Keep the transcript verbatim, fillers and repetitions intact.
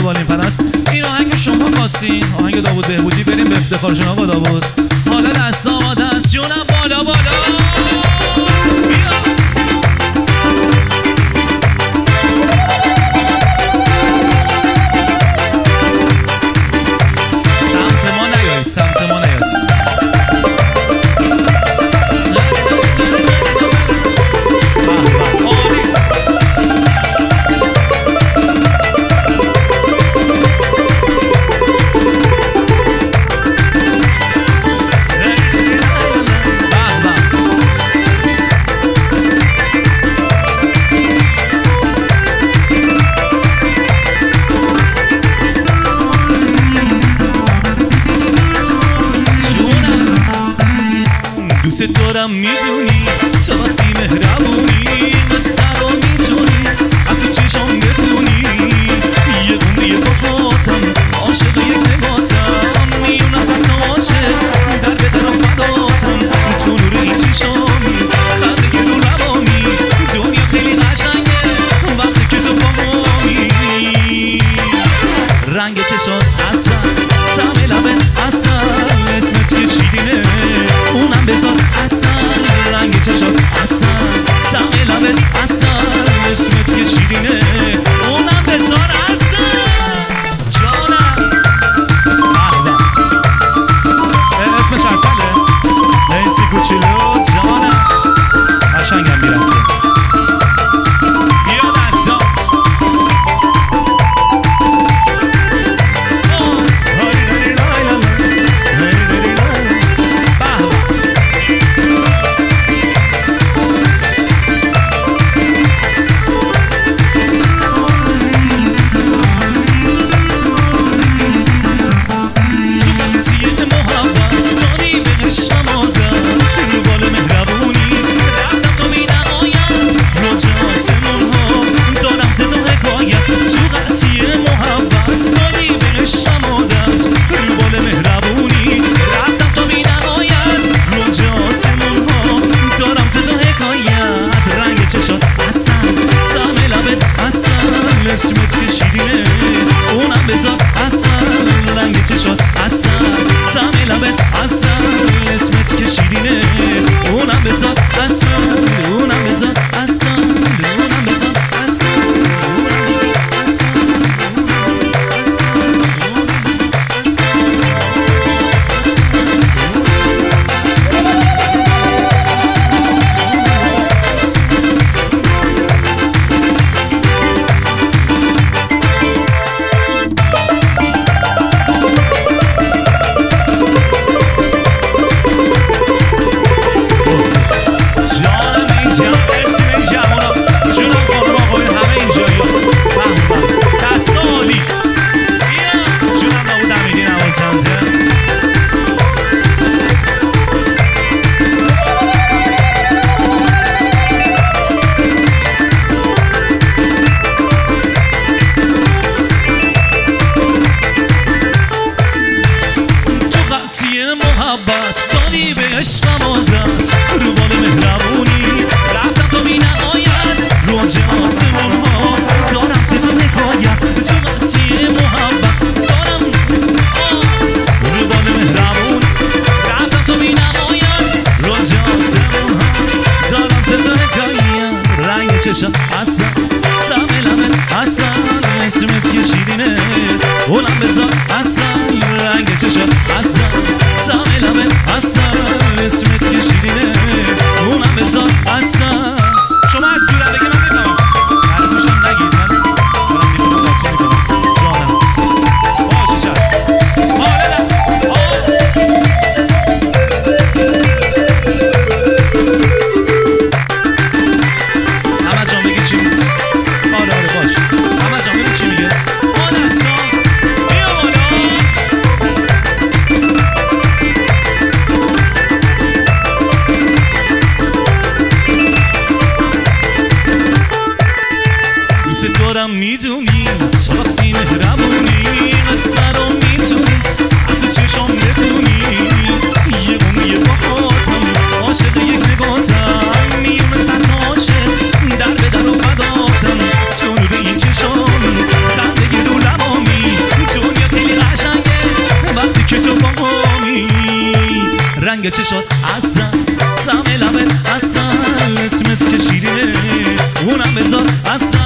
بالین پرست. این آهنگ شما خواستین، آهنگ داوود بهبودی. بریم به افتخار جناب داوود. حالا دست آماده است، جونم بالا بالا. سمت ما نیایید، سمت ما نیایید. دوست دارم میدونی تا وقتی مهربونی قصه رو میتونی از تو چشام بخونی. یه عمری با خاطم عاشق یک نگاتم میون از حتی عاشق در به در فداتم. تو نور این چشامی خنده رو لبامی دنیا خیلی قشنگه وقتی که تو با مامی. رنگ چشات اصلا طعم لبت اصلا اسمت که شیرینه اونم بذار اصلا. رنگ چشات اصلا طعم لبت اصلا اسمت که شیرینه اونم بذار اصلا. جانم احبا اسمش اصله نیسی کوچولو جانم قشنگم میرسه. بیا دستا اسمت که شیرینه اونم بذار اصلا. رنگ چشات اصلا طعم لبت اصلا اسمت که شیرینه اونم بذار اصلا. اونم بذار اصلا اونم بذار اصلا اونم بذار اصلا. تمامی رنگ چشات اصلا طعم لبت اصلا اسمت که شیرینه اونم بذار اصلا